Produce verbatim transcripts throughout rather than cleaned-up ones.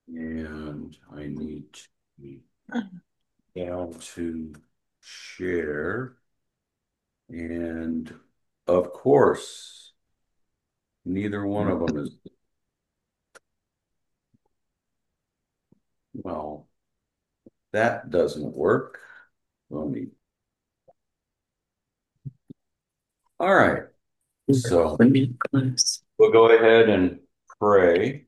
And I need to be down to share. And of course, neither one of them is, well, that doesn't work. Let me, all right. So we'll go ahead and pray.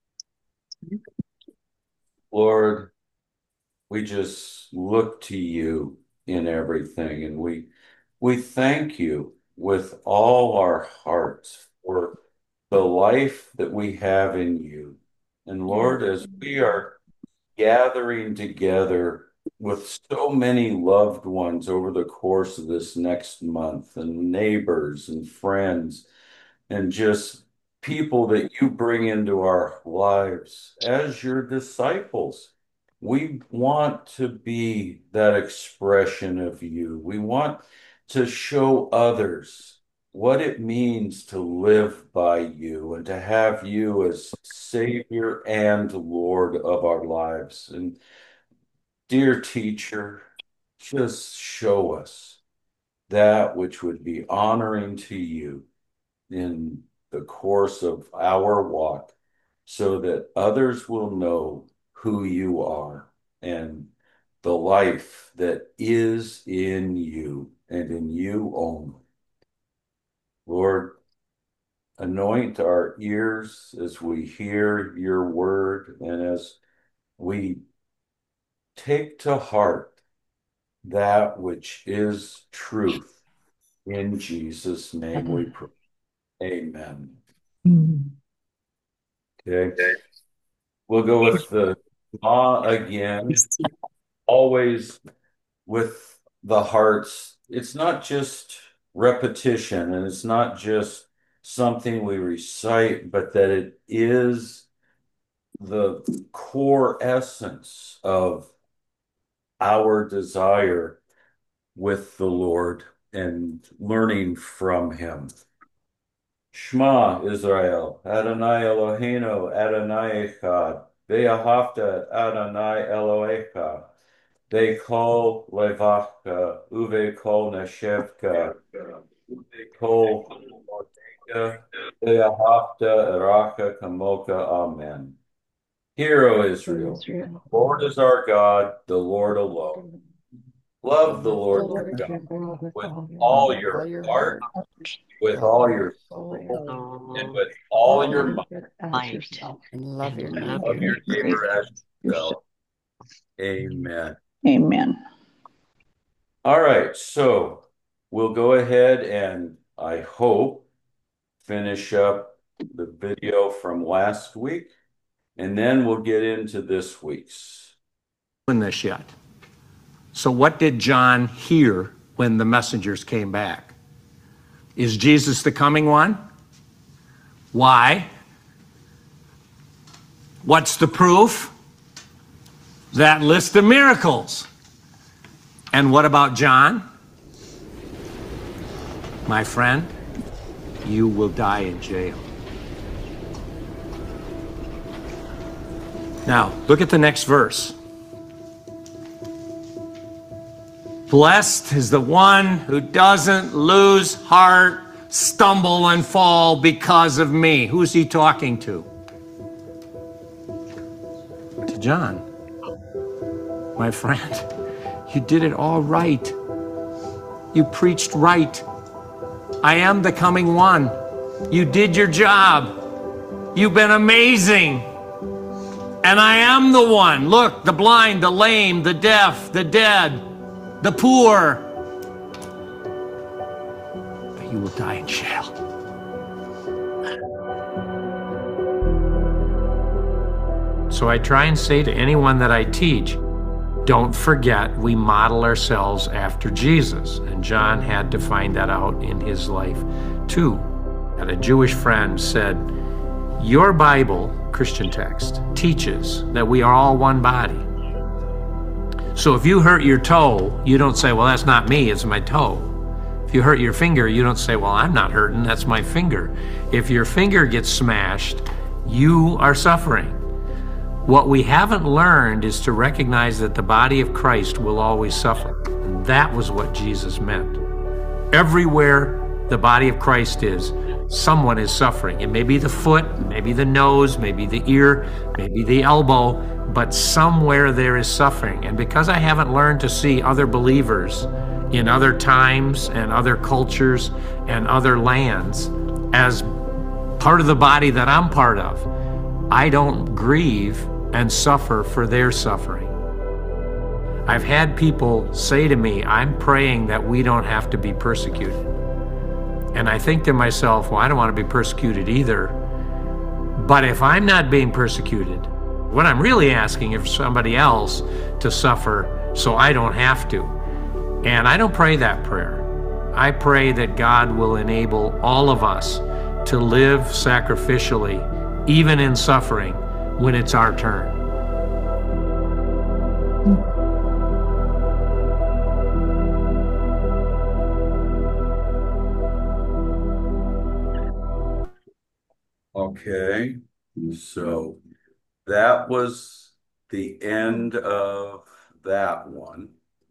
Lord, we just look to you in everything, and we we thank you with all our hearts for the life that we have in you. And Lord, as we are gathering together with so many loved ones over the course of this next month, and neighbors and friends, and just people that you bring into our lives as your disciples. We want to be that expression of you. We want to show others what it means to live by you and to have you as Savior and Lord of our lives. And dear teacher, just show us that which would be honoring to you in the course of our walk so that others will know who you are and the life that is in you and in you only. Lord, anoint our ears as we hear your word and as we take to heart that which is truth. In Jesus' name we pray. Amen. Okay. We'll go with the Shema again. Always with the hearts. It's not just repetition and it's not just something we recite, but that it is the core essence of our desire with the Lord and learning from him. Shema Israel, Adonai Eloheinu, Adonai Echad, Ve'ahavta Adonai Elohecha, Ve'kol levachka, Uve'kol neshevka, Uve'kol motecha, Ve'ahavta eracha kamoka. Amen. Hear, O Israel, the Lord is our God, the Lord alone. Love the Lord your God with all your heart, with all your soul, and with all your mind. And love your neighbor. Love your neighbor as yourself. Amen. Amen. All right, so we'll go ahead and I hope finish up the video from last week, and then we'll get into this week's. In this yet. So what did John hear when the messengers came back? Is Jesus the coming one? Why? What's the proof? That list of miracles. And what about John? My friend, you will die in jail. Now, look at the next verse. Blessed is the one who doesn't lose heart, stumble, and fall because of me. Who's he talking to? To John. My friend, you did it all right. You preached right. I am the coming one. You did your job. You've been amazing. And I am the one. Look, the blind, the lame, the deaf, the dead, the poor. But you will die in jail. So I try and say to anyone that I teach, don't forget we model ourselves after Jesus. And John had to find that out in his life too. And a Jewish friend said, your Bible, Christian text, teaches that we are all one body. So if you hurt your toe, you don't say, well, that's not me, it's my toe. If you hurt your finger, you don't say, well, I'm not hurting, that's my finger. If your finger gets smashed, you are suffering. What we haven't learned is to recognize that the body of Christ will always suffer. And that was what Jesus meant. Everywhere the body of Christ is, someone is suffering. It may be the foot, maybe the nose, maybe the ear, maybe the elbow, but somewhere there is suffering. And because I haven't learned to see other believers in other times and other cultures and other lands as part of the body that I'm part of, I don't grieve and suffer for their suffering. I've had people say to me, I'm praying that we don't have to be persecuted. And I think to myself, well, I don't want to be persecuted either. But if I'm not being persecuted, what I'm really asking is for somebody else to suffer so I don't have to. And I don't pray that prayer. I pray that God will enable all of us to live sacrificially, even in suffering, when it's our turn. Okay, so that was the end of that one.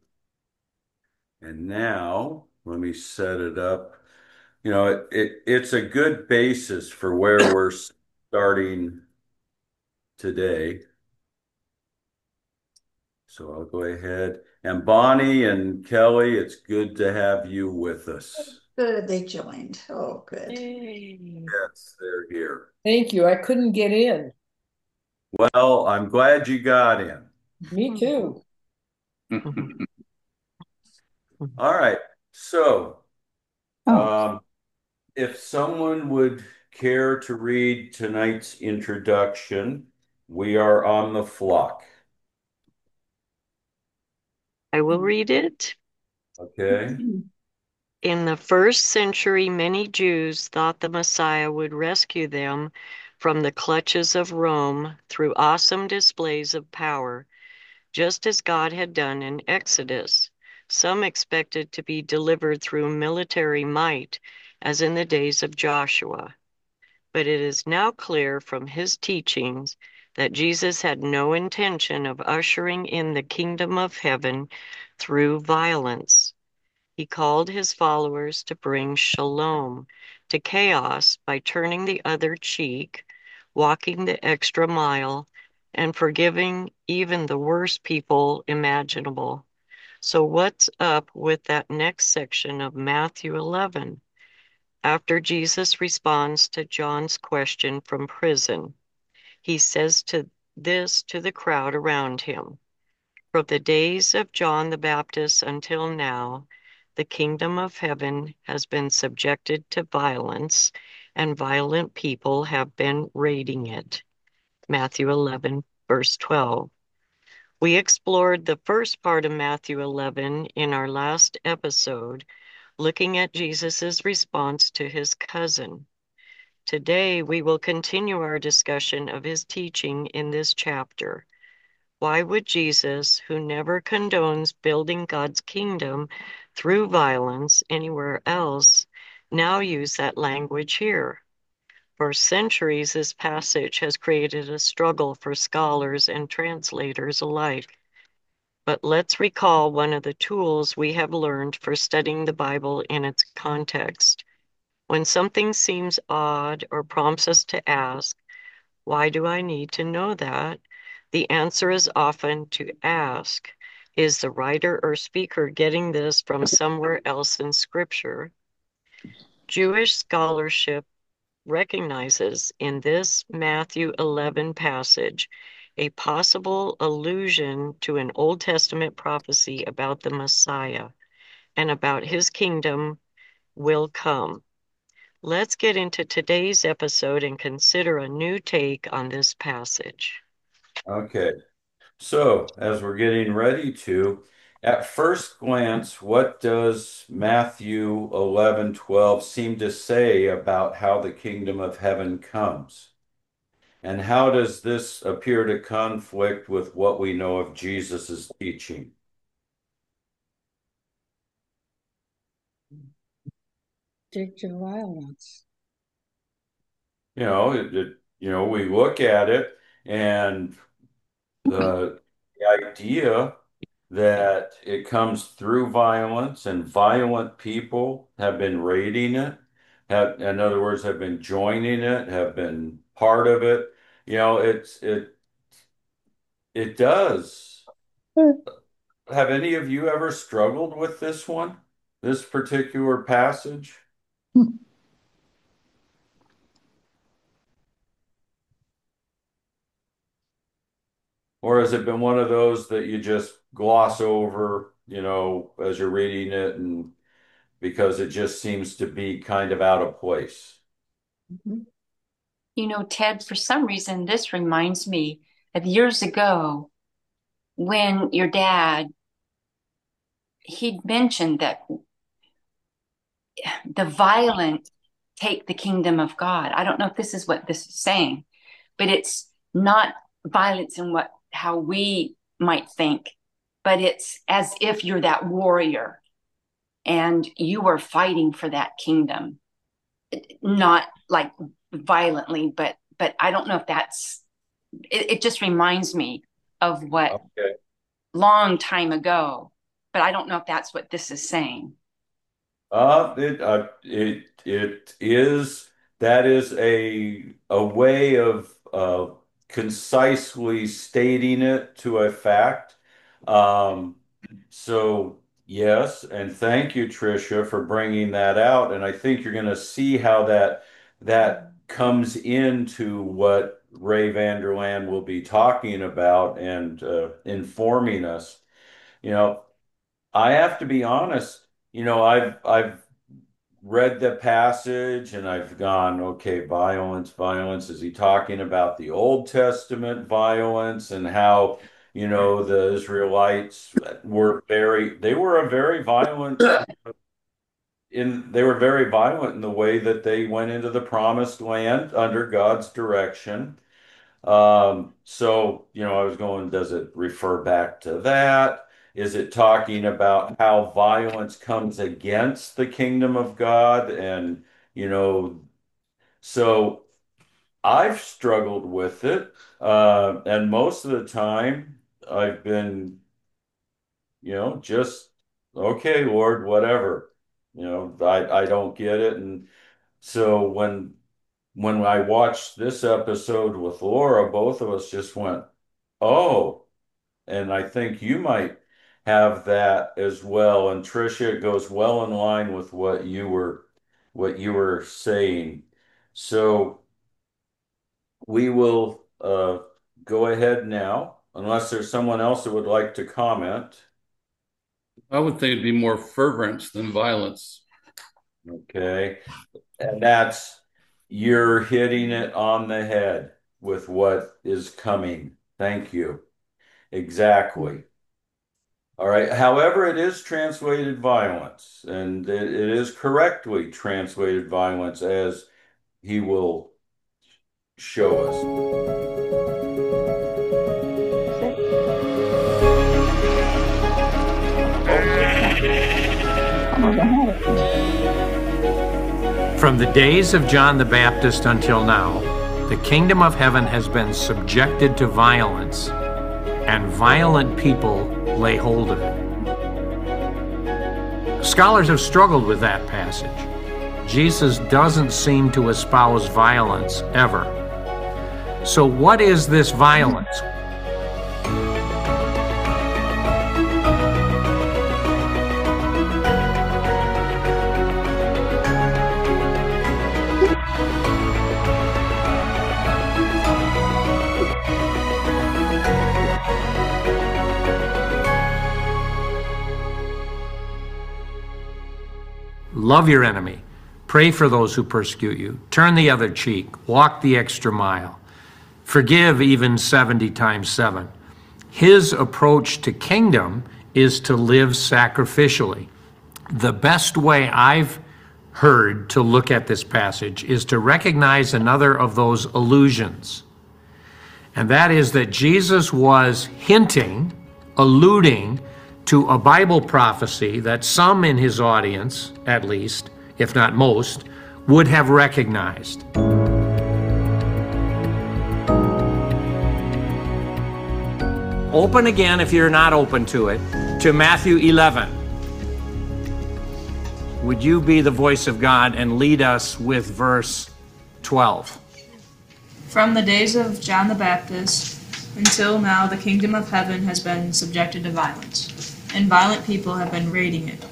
And now let me set it up. You know, it, it it's a good basis for where we're starting today. So I'll go ahead. And Bonnie and Kelly, it's good to have you with us. Good, they joined. Oh, good. Yay. Yes, they're here. Thank you. I couldn't get in. Well, I'm glad you got in. Me too. All right. So, Oh, um, if someone would care to read tonight's introduction, we are on the flock. I will read it. Okay. In the first century, many Jews thought the Messiah would rescue them from the clutches of Rome through awesome displays of power, just as God had done in Exodus. Some expected to be delivered through military might, as in the days of Joshua. But it is now clear from his teachings that Jesus had no intention of ushering in the kingdom of heaven through violence. He called his followers to bring shalom to chaos by turning the other cheek, walking the extra mile, and forgiving even the worst people imaginable. So, what's up with that next section of Matthew eleven? After Jesus responds to John's question from prison, he says to this to the crowd around him. From the days of John the Baptist until now, the kingdom of heaven has been subjected to violence, and violent people have been raiding it. Matthew eleven, verse twelve. We explored the first part of Matthew eleven in our last episode, looking at Jesus' response to his cousin. Today, we will continue our discussion of his teaching in this chapter. Why would Jesus, who never condones building God's kingdom through violence anywhere else, now use that language here? For centuries, this passage has created a struggle for scholars and translators alike. But let's recall one of the tools we have learned for studying the Bible in its context. When something seems odd or prompts us to ask, why do I need to know that? The answer is often to ask, is the writer or speaker getting this from somewhere else in Scripture? Jewish scholarship recognizes in this Matthew eleven passage a possible allusion to an Old Testament prophecy about the Messiah and about his kingdom will come. Let's get into today's episode and consider a new take on this passage. Okay. So, as we're getting ready to, at first glance, what does Matthew eleven twelve seem to say about how the kingdom of heaven comes? And how does this appear to conflict with what we know of Jesus's teaching? Dick to violence. You know, it, it, you know, we look at it and the, the idea that it comes through violence and violent people have been raiding it, have, in other words, have been joining it, have been part of it. You know, it's it it does. Have any of you ever struggled with this one, this particular passage? Or has it been one of those that you just gloss over, you know, as you're reading it and because it just seems to be kind of out of place? You know, Ted, for some reason, this reminds me of years ago when your dad, he'd mentioned that the violent take the kingdom of God. I don't know if this is what this is saying, but it's not violence in what how we might think, but it's as if you're that warrior and you are fighting for that kingdom, not like violently, but but I don't know if that's it, it just reminds me of what Okay. long time ago, but I don't know if that's what this is saying. Uh, it, uh, it, it is, that is a, a way of, uh, concisely stating it to a fact. Um, so yes, and thank you, Tricia, for bringing that out. And I think you're going to see how that, that comes into what Ray Vander Laan will be talking about and, uh, informing us. You know, I have to be honest. You know, I've I've read the passage and I've gone, okay, violence, violence. Is he talking about the Old Testament violence and how, you know, the Israelites were very, they were a very violent in they were very violent in the way that they went into the promised land under God's direction. Um, so, you know, I was going, does it refer back to that? Is it talking about how violence comes against the kingdom of God? And, you know, so I've struggled with it. Uh, and most of the time I've been, you know, just, okay, Lord, whatever. You know, I, I don't get it. And so when when I watched this episode with Laura, both of us just went, oh, and I think you might have that as well. And Tricia, it goes well in line with what you were what you were saying. So we will uh, go ahead now, unless there's someone else that would like to comment. I would think it'd be more fervent than violence. Okay. And that's, you're hitting it on the head with what is coming. Thank you. Exactly. All right. However, it is translated violence, and it, it is correctly translated violence, as he will show us. From the days of John the Baptist until now, the kingdom of heaven has been subjected to violence, and violent people lay hold of it. Scholars have struggled with that passage. Jesus doesn't seem to espouse violence ever. So what is this violence? Love your enemy. Pray for those who persecute you. Turn the other cheek. Walk the extra mile. Forgive even seventy times seven. His approach to kingdom is to live sacrificially. The best way I've heard to look at this passage is to recognize another of those allusions. And that is that Jesus was hinting, alluding to a Bible prophecy that some in his audience, at least, if not most, would have recognized. open again if you're not open to it, to Matthew eleven. Would you be the voice of God and lead us with verse twelve? From the days of John the Baptist until now, the kingdom of heaven has been subjected to violence, and violent people have been raiding it.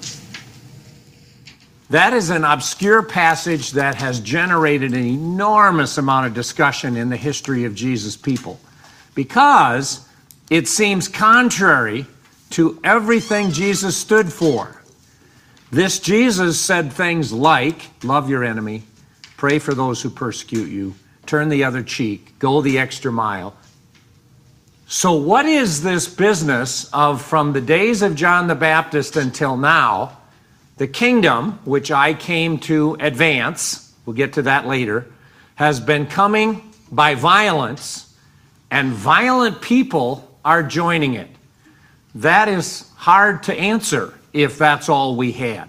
That is an obscure passage that has generated an enormous amount of discussion in the history of Jesus' people, because it seems contrary to everything Jesus stood for. This Jesus said things like, love your enemy, pray for those who persecute you, turn the other cheek, go the extra mile. So what is this business of from the days of John the Baptist until now, the kingdom, which I came to advance, we'll get to that later, has been coming by violence, and violent people are joining it? That is hard to answer if that's all we had.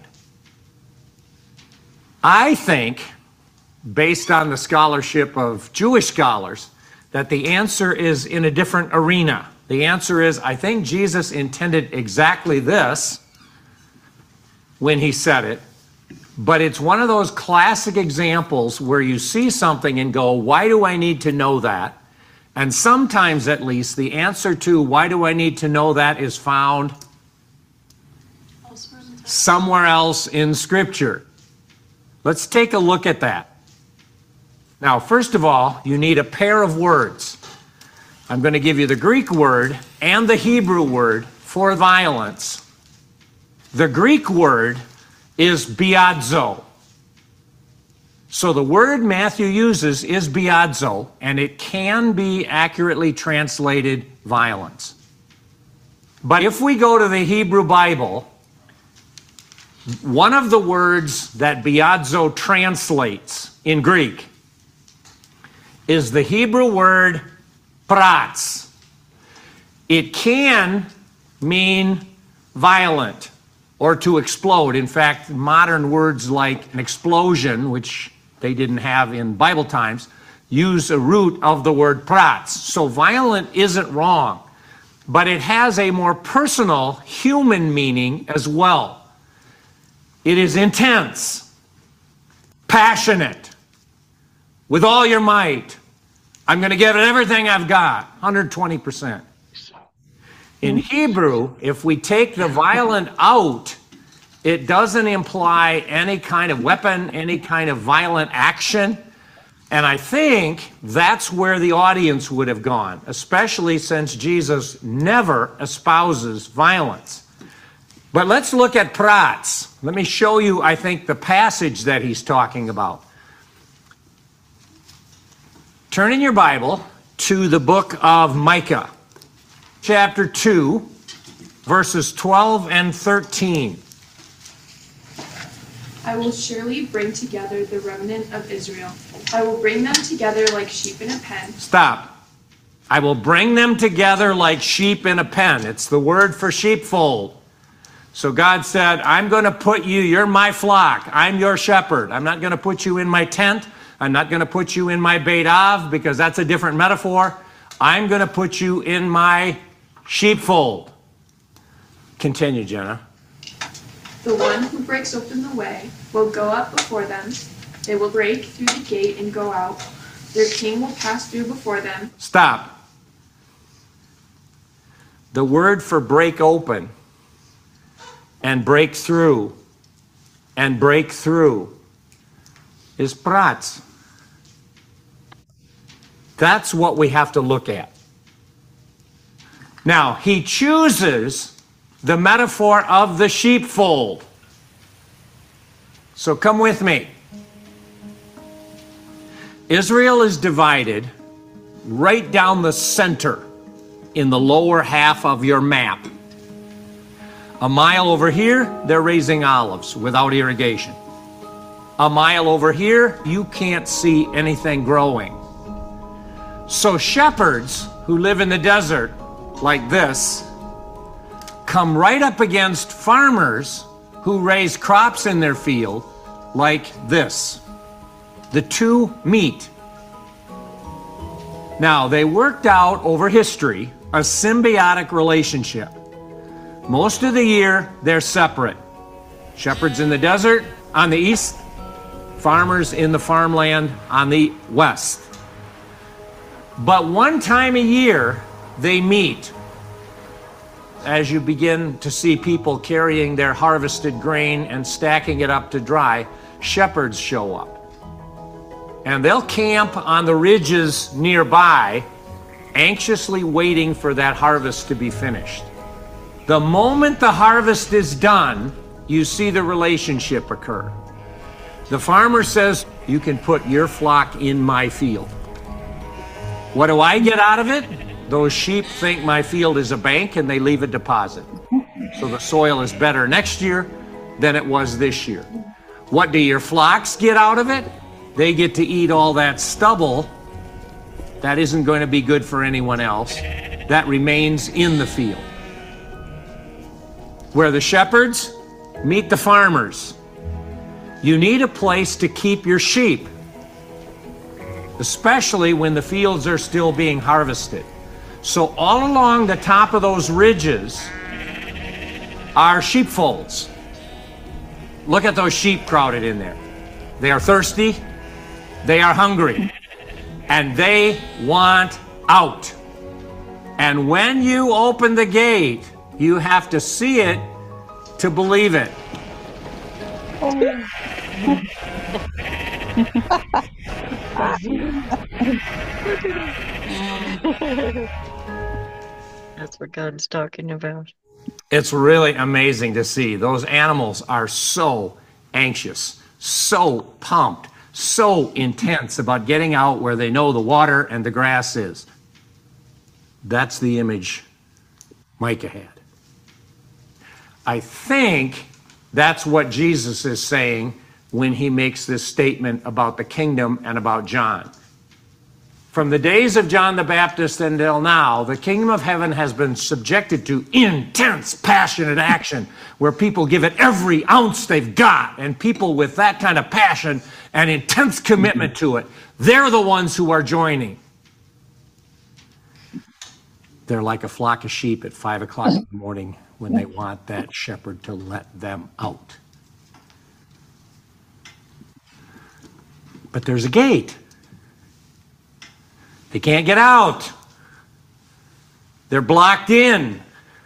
I think, based on the scholarship of Jewish scholars, that the answer is in a different arena. The answer is, I think Jesus intended exactly this when he said it, but it's one of those classic examples where you see something and go, why do I need to know that? And sometimes, at least, the answer to why do I need to know that is found somewhere else in Scripture. Let's take a look at that. Now, first of all, you need a pair of words. I'm going to give you the Greek word and the Hebrew word for violence. The Greek word is biadzo. So the word Matthew uses is biadzo, and it can be accurately translated violence. But if we go to the Hebrew Bible, one of the words that biadzo translates in Greek is the Hebrew word prats. It can mean violent or to explode. In fact, modern words like an explosion, which they didn't have in Bible times, use a root of the word prats. So violent isn't wrong, but it has a more personal human meaning as well. It is intense, passionate, with all your might. I'm going to give it everything I've got, one hundred twenty percent. In Hebrew, if we take the violent out, it doesn't imply any kind of weapon, any kind of violent action. And I think that's where the audience would have gone, especially since Jesus never espouses violence. But let's look at prats. Let me show you, I think, the passage that he's talking about. Turn in your Bible to the book of Micah, chapter two, verses twelve and thirteen. I will surely bring together the remnant of Israel. I will bring them together like sheep in a pen. Stop. I will bring them together like sheep in a pen. It's the word for sheepfold. So God said, I'm going to put you, you're my flock. I'm your shepherd. I'm not going to put you in my tent. I'm not going to put you in my Beit Av because that's a different metaphor. I'm going to put you in my sheepfold. Continue, Jenna. The one who breaks open the way will go up before them. They will break through the gate and go out. Their king will pass through before them. Stop. The word for break open and break through and break through is prats. That's what we have to look at. Now, he chooses the metaphor of the sheepfold. So come with me. Israel is divided right down the center in the lower half of your map. A mile over here, they're raising olives without irrigation. A mile over here, you can't see anything growing. So shepherds who live in the desert like this come right up against farmers who raise crops in their field like this. The two meet. Now, they worked out over history a symbiotic relationship. Most of the year, they're separate. Shepherds in the desert on the east, farmers in the farmland on the west. But one time a year, they meet. As you begin to see people carrying their harvested grain and stacking it up to dry, shepherds show up. And they'll camp on the ridges nearby, anxiously waiting for that harvest to be finished. The moment the harvest is done, you see the relationship occur. The farmer says, you can put your flock in my field. What do I get out of it? Those sheep think my field is a bank and they leave a deposit. So the soil is better next year than it was this year. What do your flocks get out of it? They get to eat all that stubble that isn't going to be good for anyone else, that remains in the field. Where the shepherds meet the farmers. You need a place to keep your sheep, especially when the fields are still being harvested. So all along the top of those ridges are sheepfolds. Look at those sheep crowded in there. They are thirsty, they are hungry, and they want out. And when you open the gate, you have to see it to believe it. That's what God's talking about. It's really amazing to see. Those animals are so anxious, so pumped, so intense about getting out where they know the water and the grass is. That's the image Micah had. I think that's what Jesus is saying when he makes this statement about the kingdom and about John. From the days of John the Baptist until now, the kingdom of heaven has been subjected to intense, passionate action where people give it every ounce they've got. And people with that kind of passion and intense commitment to it, they're the ones who are joining. They're like a flock of sheep at five o'clock in the morning when they want that shepherd to let them out. But there's a gate. They can't get out. They're blocked in.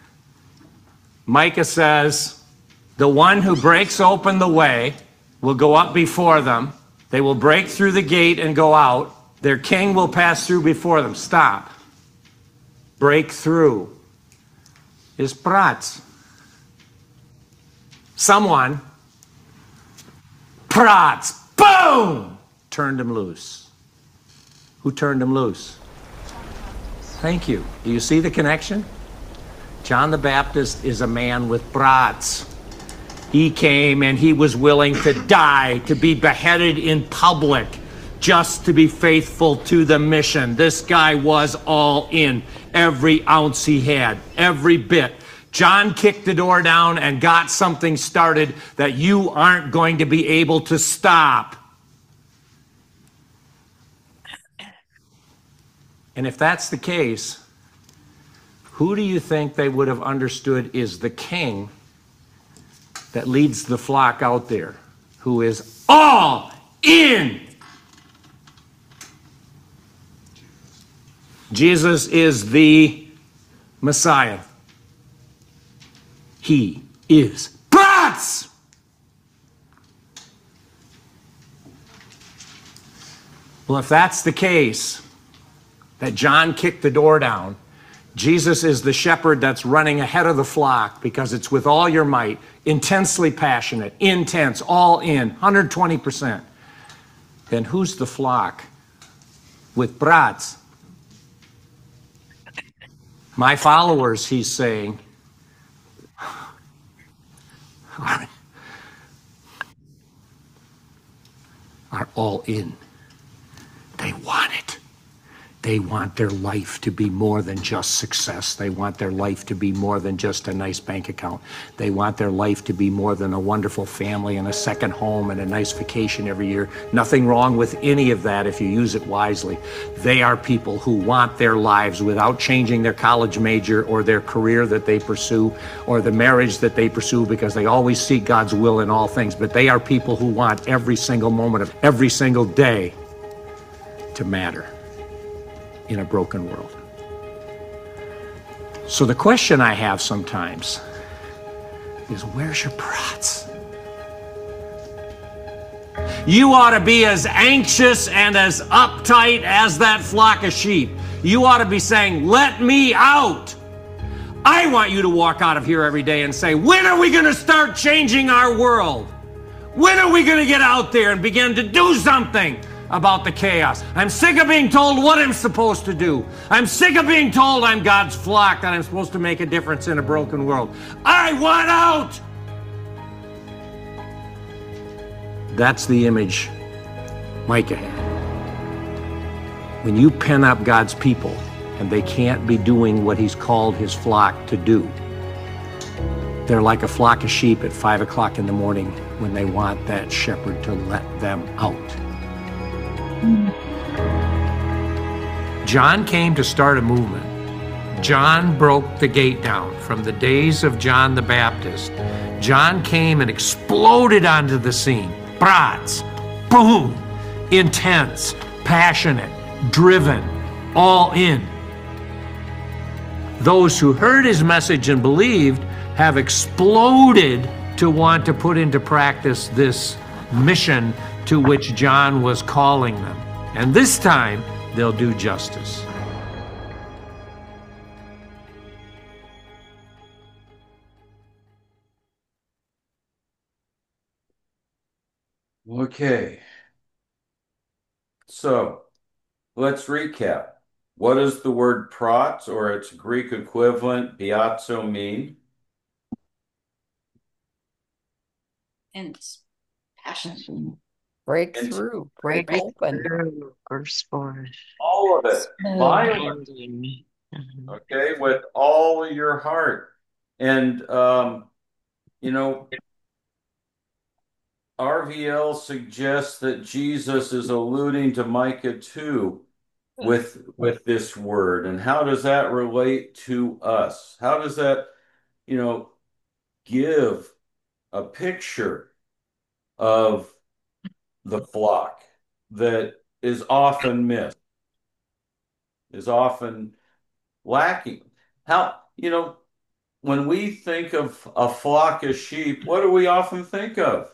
Micah says, the one who breaks open the way will go up before them. They will break through the gate and go out. Their king will pass through before them. Stop. Break through is prats. Someone, prats, boom, turned him loose. Who turned him loose? Thank you. Do you see the connection? John the Baptist is a man with brats. He came and he was willing to die, to be beheaded in public, just to be faithful to the mission. This guy was all in. Every ounce he had, every bit. John kicked the door down and got something started that you aren't going to be able to stop. And if that's the case, who do you think they would have understood is the king that leads the flock out there, who is all in? Jesus is the Messiah. He is brats. Well, if that's the case, that John kicked the door down, Jesus is the shepherd that's running ahead of the flock because it's with all your might, intensely passionate, intense, all in, one hundred twenty percent. Then who's the flock with brats? My followers, he's saying, are, are all in. They want it. they want their life to be more than just success. They want their life to be more than just a nice bank account. They want their life to be more than a wonderful family and a second home and a nice vacation every year. Nothing wrong with any of that if you use it wisely. They are people who want their lives without changing their college major or their career that they pursue or the marriage that they pursue, because they always seek God's will in all things. But they are people who want every single moment of every single day to matter in a broken world. So the question I have sometimes is, where's your prots? You ought to be as anxious and as uptight as that flock of sheep. You ought to be saying, let me out. I want you to walk out of here every day and say, when are we going to start changing our world? When are we going to get out there and begin to do something about the chaos? I'm sick of being told what I'm supposed to do. I'm sick of being told I'm God's flock, that I'm supposed to make a difference in a broken world. I want out! That's the image Micah had. When you pen up God's people and they can't be doing what he's called his flock to do, they're like a flock of sheep at five o'clock in the morning when they want that shepherd to let them out. John came to start a movement. John broke the gate down. From the days of John the Baptist, John came and exploded onto the scene. Brats, boom, intense, passionate, driven, all in. Those who heard his message and believed have exploded to want to put into practice this mission to which John was calling them. And this time, they'll do justice. Okay. So let's recap. What does the word prots or its Greek equivalent biazo mean? Intense, passion. Breakthrough, break Break open. Through or sport. All of it. Violent. Mhm. Okay, with all of your heart. And um, you know, R V L suggests that Jesus is alluding to Micah two with with this word. And how does that relate to us? How does that, you know, give a picture of the flock that is often missed, is often lacking? How, you know, when we think of a flock of sheep, what do we often think of?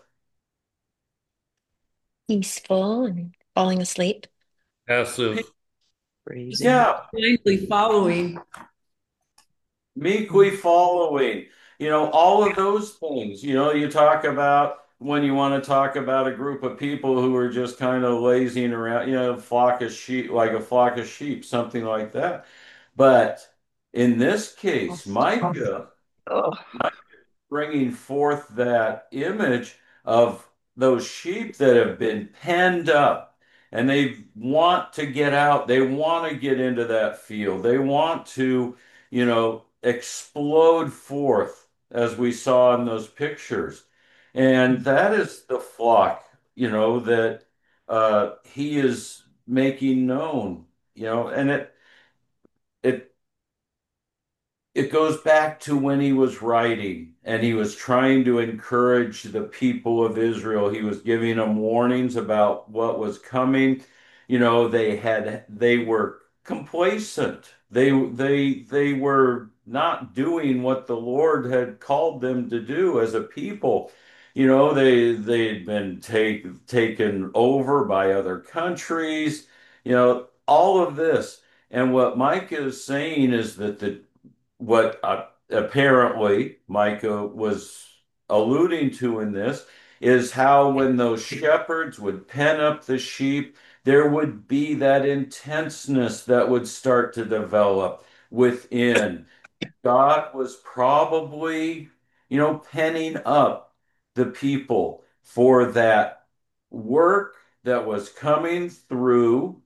Peaceful and falling asleep. Passive. Crazy. Yeah, Blindly following. meekly following, you know, all of those things. You know, you talk about when you want to talk about a group of people who are just kind of lazying around, you know, a flock of sheep, like a flock of sheep, something like that. But in this case, Micah Oh. bringing forth that image of those sheep that have been penned up and they want to get out. They want to get into that field. They want to, you know, explode forth as we saw in those pictures. And that is the flock, you know, that uh, he is making known, you know, and it, it, it goes back to when he was writing and he was trying to encourage the people of Israel. He was giving them warnings about what was coming. You know, they had they were complacent. They they they were not doing what the Lord had called them to do as a people. You know, they they'd been take, taken over by other countries, you know, all of this. And what Mike is saying is that the what uh, apparently Micah was alluding to in this is how when those shepherds would pen up the sheep, there would be that intenseness that would start to develop within. God was probably, you know, penning up the people for that work that was coming through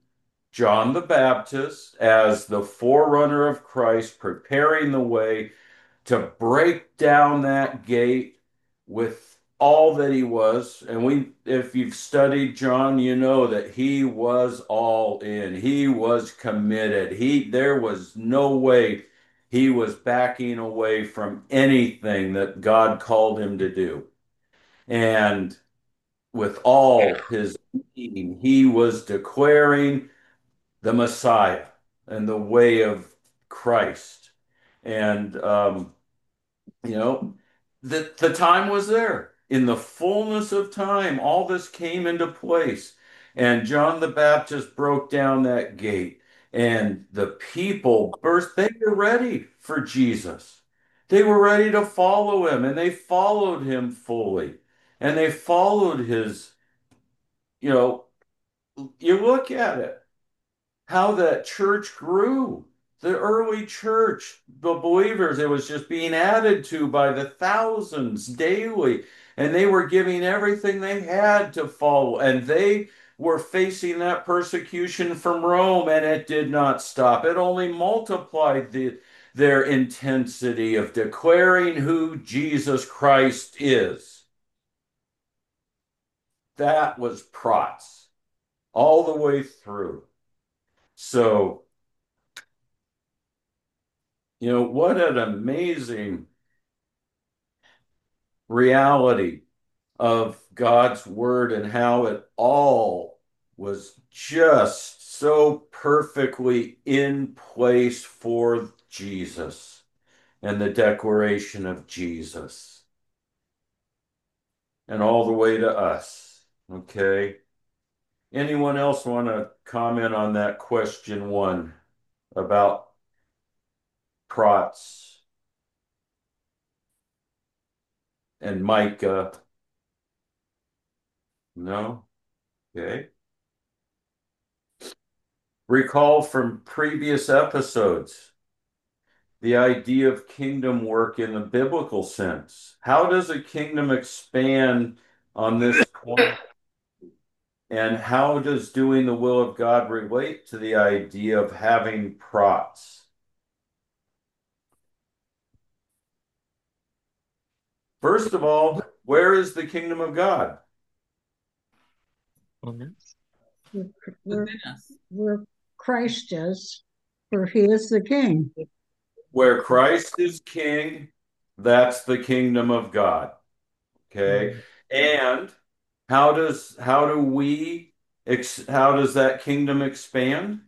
John the Baptist as the forerunner of Christ, preparing the way to break down that gate with all that he was. And we, if you've studied John, you know that he was all in. He was committed. He, there was no way he was backing away from anything that God called him to do. And with all his being, he was declaring the Messiah and the way of Christ. And um, you know, the, the time was there. In the fullness of time, all this came into place. And John the Baptist broke down that gate. And the people burst, they were ready for Jesus. They were ready to follow him, and they followed him fully. And they followed his, you know, you look at it, how that church grew. The early church, the believers, it was just being added to by the thousands daily. And they were giving everything they had to follow. And they were facing that persecution from Rome, and it did not stop. It only multiplied the, their intensity of declaring who Jesus Christ is. That was Prots all the way through. So, you know, what an amazing reality of God's word and how it all was just so perfectly in place for Jesus and the declaration of Jesus and all the way to us. Okay. Anyone else want to comment on that question one about Prots and Micah? No? Okay. Recall from previous episodes the idea of kingdom work in the biblical sense. How does a kingdom expand on this point? And how does doing the will of God relate to the idea of having Prots? First of all, where is the kingdom of God? Where, where Christ is, for he is the king. Where Christ is king, that's the kingdom of God. Okay. And how does how do we ex, how does that kingdom expand?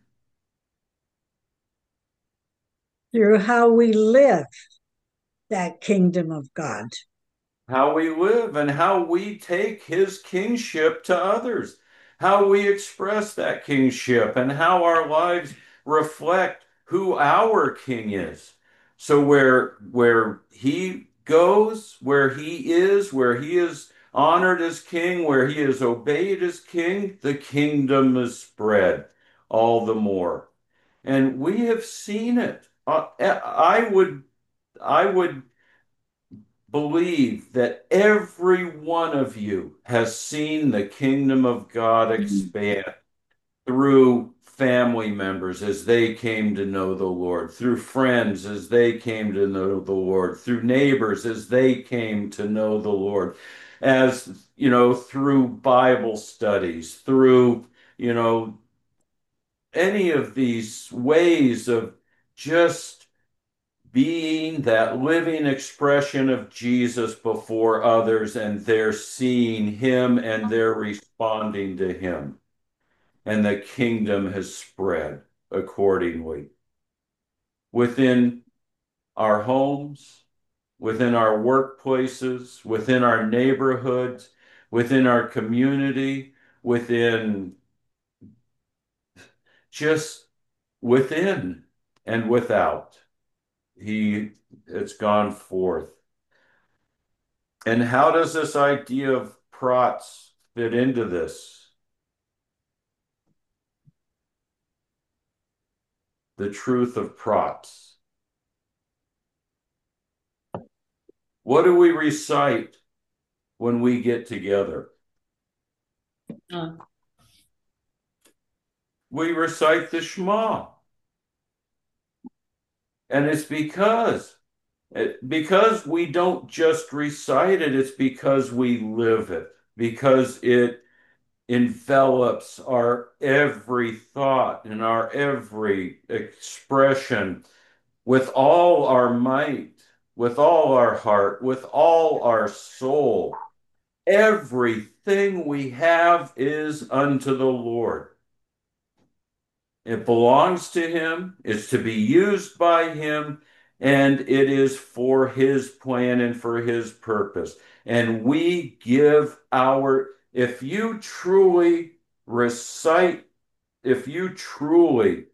Through how we live that kingdom of God. How we live and how we take his kingship to others, how we express that kingship, and how our lives reflect who our king is. So where where he goes, where he is, where he is honored as king, where he is obeyed as king, the kingdom is spread all the more. And we have seen it. Uh, I would I would believe that every one of you has seen the kingdom of God expand through family members as they came to know the Lord, through friends as they came to know the Lord, through neighbors as they came to know the Lord, as, you know, through Bible studies, through, you know, any of these ways of just being that living expression of Jesus before others, and they're seeing him and they're responding to him. And the kingdom has spread accordingly within our homes, within our workplaces, within our neighborhoods, within our community, within just within and without. He, it's gone forth. And how does this idea of Prots fit into this? The truth of Prots. What do we recite when we get together? Uh, we recite the Shema. And it's because it, because we don't just recite it, it's because we live it, because it envelops our every thought and our every expression with all our might, with all our heart, with all our soul. Everything we have is unto the Lord. It belongs to Him, it's to be used by Him, and it is for His plan and for His purpose. And we give our, if you truly recite, if you truly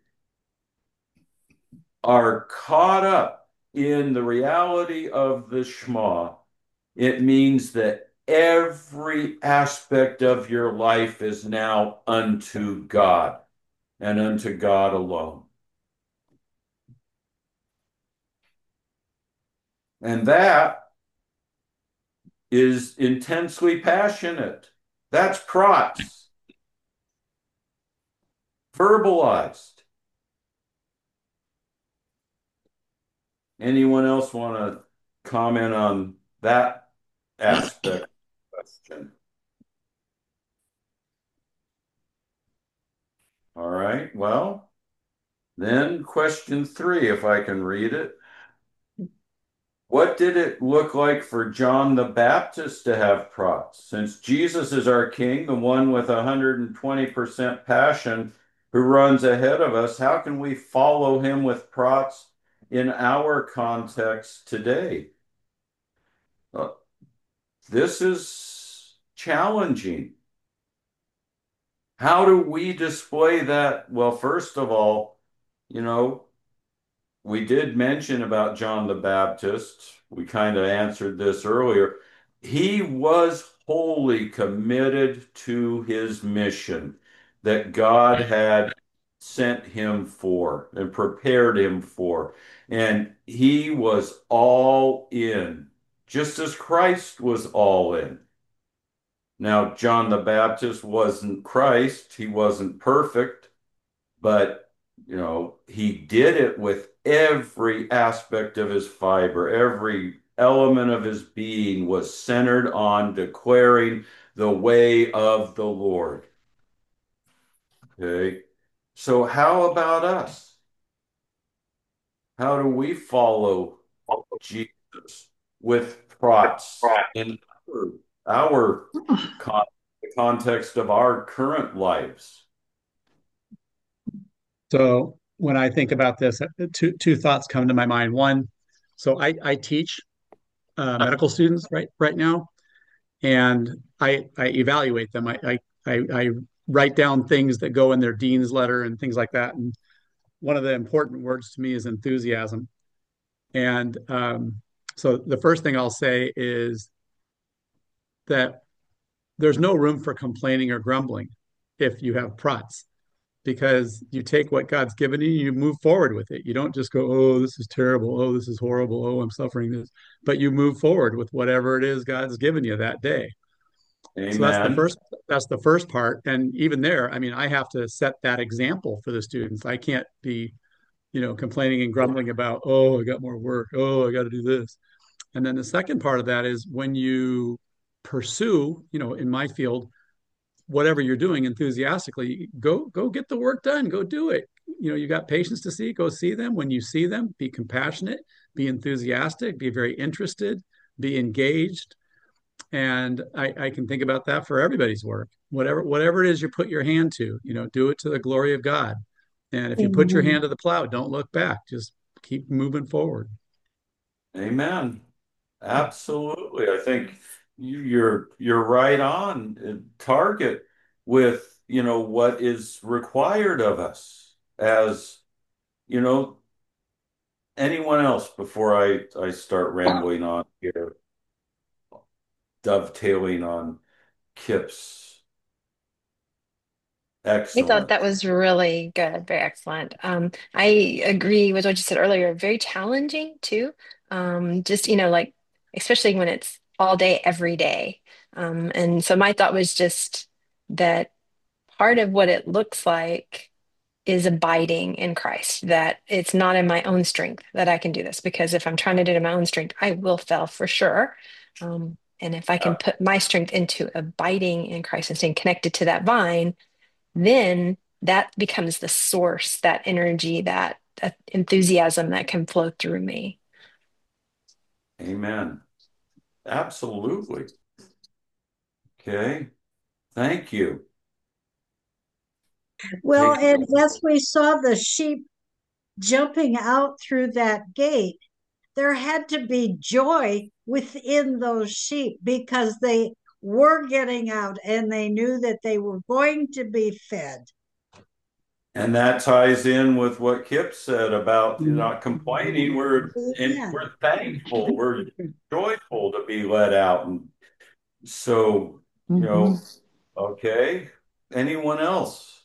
are caught up in the reality of the Shema, it means that every aspect of your life is now unto God and unto God alone. And that is intensely passionate. That's protz, verbalized. Anyone else want to comment on that aspect of the question? All right, well, then question three, if I can read it. What did it look like for John the Baptist to have prots? Since Jesus is our king, the one with one hundred twenty percent passion who runs ahead of us, how can we follow him with prots in our context today? Uh, this is challenging. How do we display that? Well, first of all, you know, we did mention about John the Baptist. We kind of answered this earlier. He was wholly committed to his mission that God had sent him for and prepared him for. And he was all in, just as Christ was all in. Now, John the Baptist wasn't Christ. He wasn't perfect, but, you know, he did it with every aspect of his fiber. Every element of his being was centered on declaring the way of the Lord. Okay. So how about us? How do we follow Jesus with prots in our, our con the context of our current lives? So when I think about this, two two thoughts come to my mind. One, so I I teach uh, medical students right right now, and I I evaluate them. I, I I I write down things that go in their dean's letter and things like that. And one of the important words to me is enthusiasm. And um, so the first thing I'll say is that there's no room for complaining or grumbling if you have prots, because you take what God's given you, you move forward with it. You don't just go, oh, this is terrible. Oh, this is horrible. Oh, I'm suffering this. But you move forward with whatever it is God's given you that day. So that's the Amen. first that's the first part. And even there, I mean, I have to set that example for the students. I can't be, you know, complaining and grumbling about, oh, I got more work. Oh, I got to do this. And then the second part of that is when you pursue, you know, in my field, whatever you're doing enthusiastically, go go get the work done, go do it. You know, you got patients to see, go see them. When you see them, be compassionate, be enthusiastic, be very interested, be engaged. And I, I can think about that for everybody's work. Whatever whatever it is you put your hand to, you know, do it to the glory of God. And if you put your Amen. hand to the plow, don't look back. Just keep moving forward. Amen. Absolutely. I think you- you're you're right on uh, target with, you know, what is required of us as, you know, anyone else before I I start rambling on here, dovetailing on Kip's I thought excellent. that was really good, very excellent. Um, I agree with what you said earlier. Very challenging too. Um, just, you know, like especially when it's all day, every day. Um, and so my thought was just that part of what it looks like. is abiding in Christ, that it's not in my own strength that I can do this, because if I'm trying to do it in my own strength, I will fail for sure. Um, and if I can put my strength into abiding in Christ and staying connected to that vine, then that becomes the source, that energy, that, that enthusiasm that can flow through me. Amen. Absolutely. Okay. Thank you. Well, Take and as we saw the sheep jumping out through that gate, there had to be joy within those sheep because they were getting out and they knew that they were going to be fed. And that ties in with what Kip said about not complaining. We're and we're thankful. We're joyful to be let out. And so, you know, okay. Anyone else?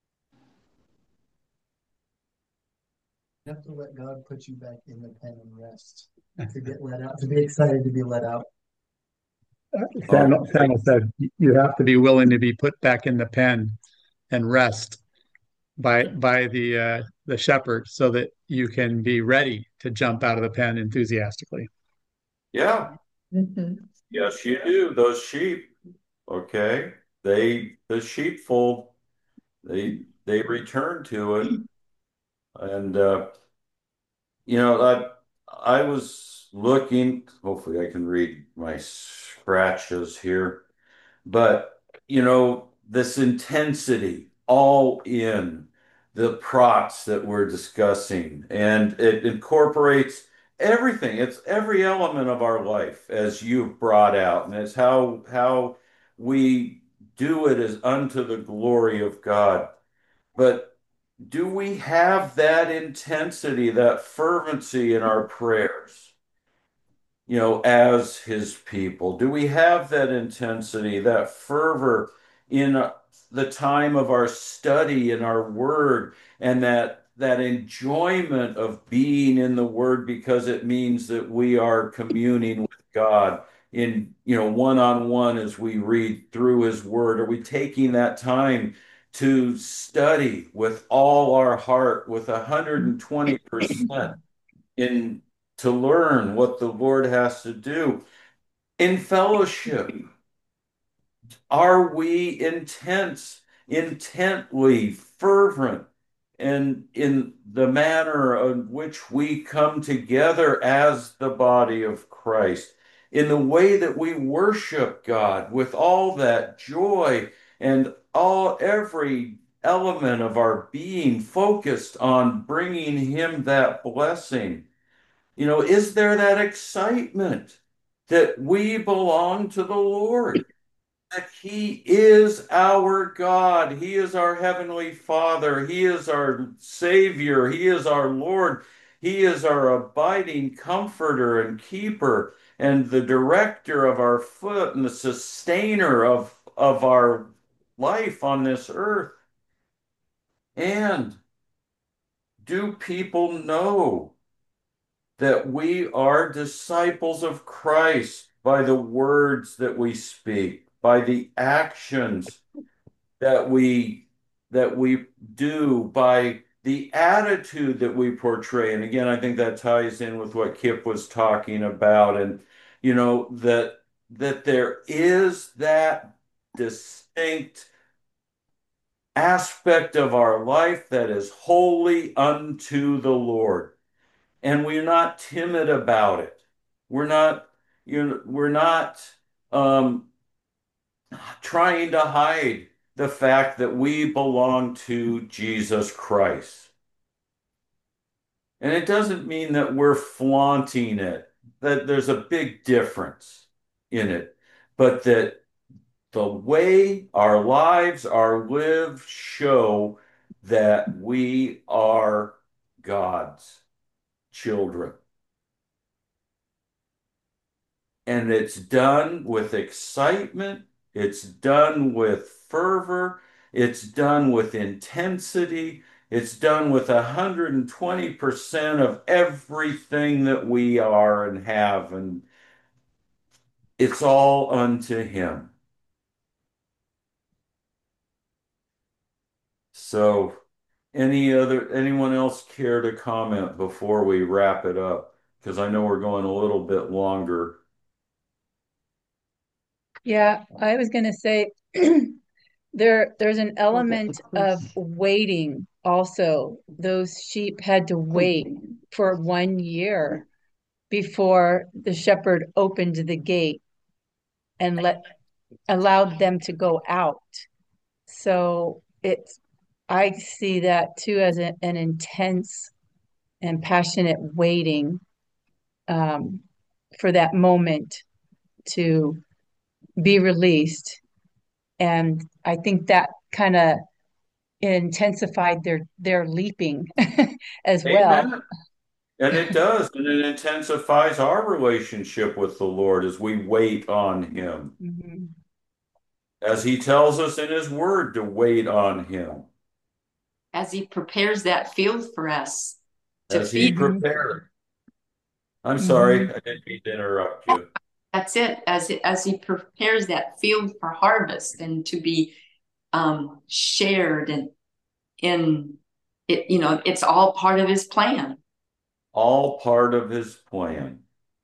You have to let God put you back in the pen and rest to get let out, to be excited to be let out. Samuel, Okay. Samuel said, you have to be willing to be put back in the pen and rest by by the uh, the shepherd so that you can be ready to jump out of the pen enthusiastically. Yeah. Yes, you do. Those sheep, okay. They the sheepfold, they they return to it. And uh, you know, I I was looking, hopefully I can read my scratches here. But, you know, this intensity all in the prots that we're discussing, and it incorporates everything. It's every element of our life, as you've brought out, and it's how how we do it as unto the glory of God. But do we have that intensity, that fervency in our prayers? You know, as his people? Do we have that intensity, that fervor in uh, the time of our study and our word, and that that enjoyment of being in the word because it means that we are communing with God in, you know, one on one as we read through his word? Are we taking that time to study with all our heart, with one hundred twenty percent? In to learn what the Lord has to do in fellowship? Are we intense, intently fervent, and in the manner in which we come together as the body of Christ, in the way that we worship God with all that joy and all every element of our being focused on bringing him that blessing? You know, is there that excitement that we belong to the Lord, that he is our God, he is our heavenly Father, he is our Savior, he is our Lord, he is our abiding comforter and keeper and the director of our foot and the sustainer of, of our life on this earth? And do people know that we are disciples of Christ by the words that we speak, by the actions that we that we do, by the attitude that we portray? And again, I think that ties in with what Kip was talking about, and you know, that that there is that distinct aspect of our life that is holy unto the Lord, and we're not timid about it. We're not, you know, we're not um, trying to hide the fact that we belong to Jesus Christ. And it doesn't mean that we're flaunting it, that there's a big difference in it, but that the way our lives are lived show that we are God's children. And it's done with excitement, it's done with fervor, it's done with intensity, it's done with one hundred twenty percent of everything that we are and have, and it's all unto him. So Any other, anyone else care to comment before we wrap it up? Because I know we're going a little bit longer. Yeah, I was going to say there there's an element of waiting also. Those sheep had to wait for one year before the shepherd opened the gate and let allowed them to go out. So it's I see that too as a, an intense and passionate waiting um, for that moment to be released. And I think that kind of intensified their their leaping as well. Amen. And it does, and it intensifies our relationship with the Lord as we wait on Him, Mhm. as He tells us in His Word to wait on Him, As he prepares that field for us to as He feed. prepared. I'm Mhm. sorry, I didn't mean to interrupt you. That's it. As as he prepares that field for harvest and to be um, shared and in it, you know, it's all part of his plan. All part of His plan.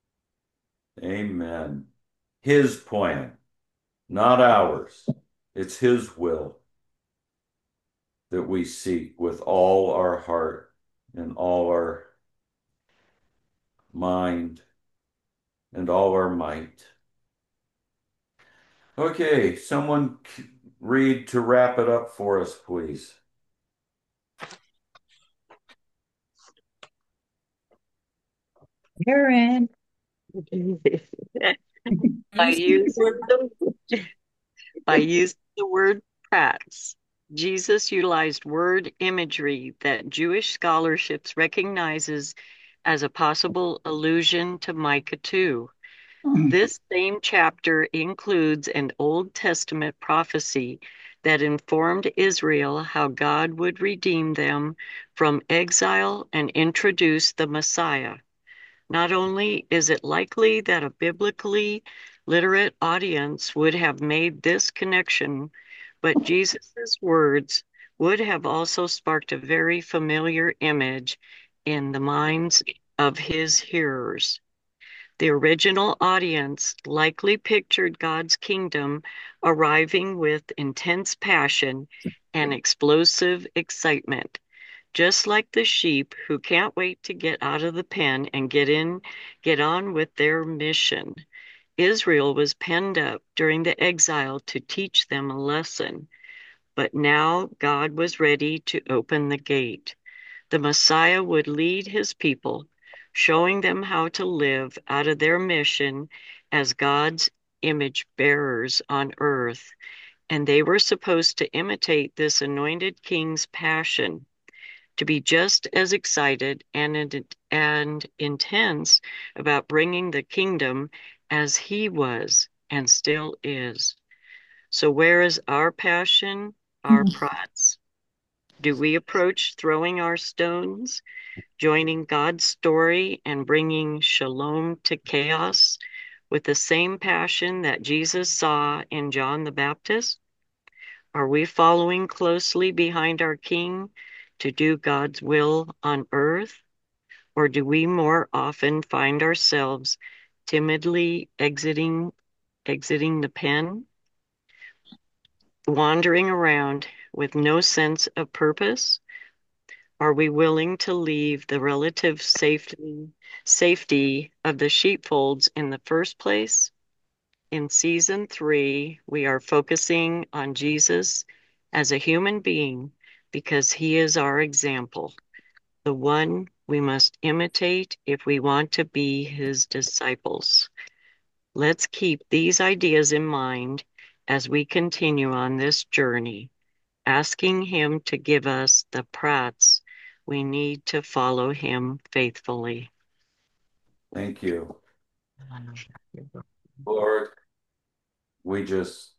Amen. His plan, not ours. It's His will that we seek with all our heart and all our mind and all our might. Okay, someone read to wrap it up for us, please. Aaron. By using the, by using the word prats, Jesus utilized word imagery that Jewish scholarships recognizes as a possible allusion to Micah two. This same chapter includes an Old Testament prophecy that informed Israel how God would redeem them from exile and introduce the Messiah. Not only is it likely that a biblically literate audience would have made this connection, but Jesus' words would have also sparked a very familiar image in the minds of his hearers. The original audience likely pictured God's kingdom arriving with intense passion and explosive excitement, just like the sheep who can't wait to get out of the pen and get in, get on with their mission. Israel was penned up during the exile to teach them a lesson, but now God was ready to open the gate. The Messiah would lead his people, showing them how to live out of their mission as God's image bearers on earth, and they were supposed to imitate this anointed king's passion, to be just as excited and, and intense about bringing the kingdom as he was and still is. So, where is our passion, our prods? Do we approach throwing our stones, joining God's story and bringing shalom to chaos with the same passion that Jesus saw in John the Baptist? Are we following closely behind our King to do God's will on earth? Or do we more often find ourselves timidly exiting exiting the pen, wandering around with no sense of purpose? Are we willing to leave the relative safety safety of the sheepfolds in the first place? In season three, we are focusing on Jesus as a human being because he is our example, the one we must imitate if we want to be his disciples. Let's keep these ideas in mind as we continue on this journey, asking him to give us the prats we need to follow him faithfully. Thank you. Lord, we just,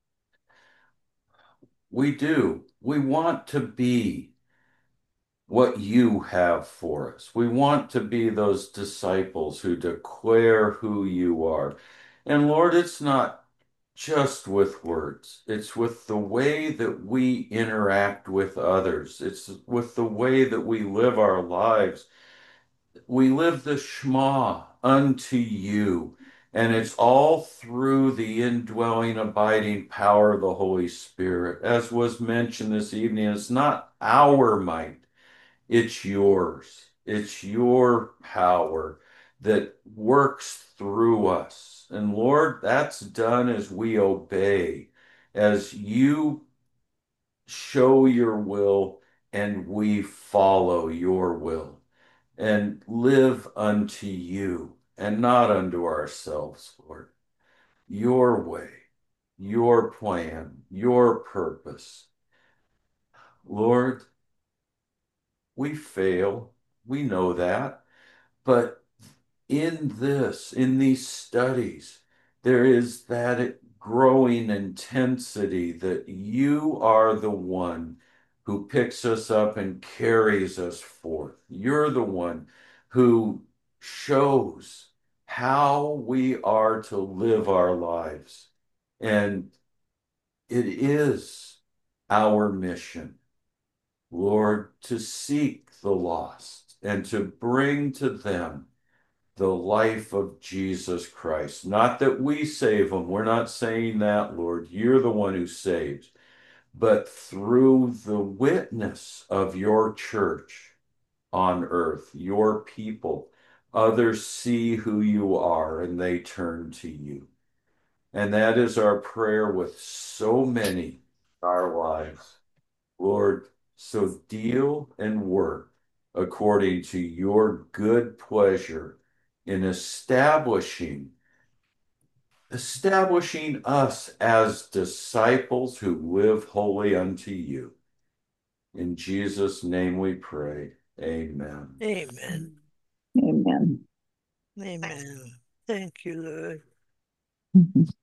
we do. We want to be what you have for us. We want to be those disciples who declare who you are. And Lord, it's not just with words. It's with the way that we interact with others. It's with the way that we live our lives. We live the Shema unto you. And it's all through the indwelling, abiding power of the Holy Spirit. As was mentioned this evening, it's not our might, it's yours. It's your power that works through us. And Lord, that's done as we obey, as you show your will and we follow your will and live unto you and not unto ourselves, Lord. Your way, your plan, your purpose. Lord, we fail. We know that. But in this, in these studies, there is that growing intensity that you are the one who picks us up and carries us forth. You're the one who shows how we are to live our lives. And it is our mission, Lord, to seek the lost and to bring to them the life of Jesus Christ. Not that we save them. We're not saying that, Lord. You're the one who saves. But through the witness of your church on earth, your people, others see who you are and they turn to you. And that is our prayer with so many in our lives. Lord, so deal and work according to your good pleasure in establishing establishing us as disciples who live holy unto you. In Jesus' name we pray. Amen. Amen. Amen. Amen. Thank you, Lord.